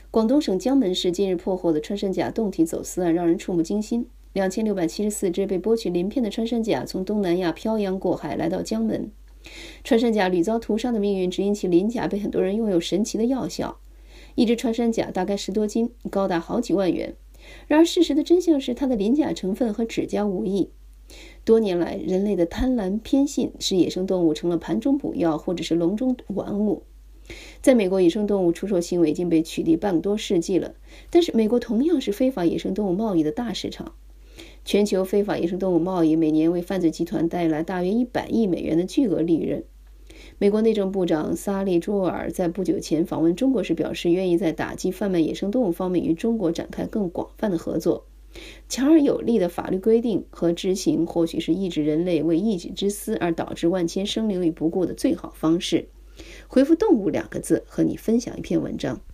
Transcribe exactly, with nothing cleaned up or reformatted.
广东省江门市近日破获的穿山甲洞体走私案让人触目惊心。两千六百七十四只被剥去鳞片的穿山甲从东南亚漂洋过海来到江门。穿山甲屡遭屠杀的命运，只因其鳞甲被很多人拥有神奇的药效。一只穿山甲大概十多斤，高达好几万元。然而事实的真相是，它的鳞甲成分和指甲无异。多年来，人类的贪婪偏信使野生动物成了盘中补药或者是笼中玩物。在美国，野生动物出售行为已经被取缔半多世纪了，但是美国同样是非法野生动物贸易的大市场。全球非法野生动物贸易每年为犯罪集团带来大约一百亿美元的巨额利润。美国内政部长萨利·朱尔在不久前访问中国时表示，愿意在打击贩卖野生动物方面与中国展开更广泛的合作。强而有力的法律规定和执行，或许是抑制人类为一己之私而导致万千生灵于不顾的最好方式。回复动物两个字，和你分享一篇文章。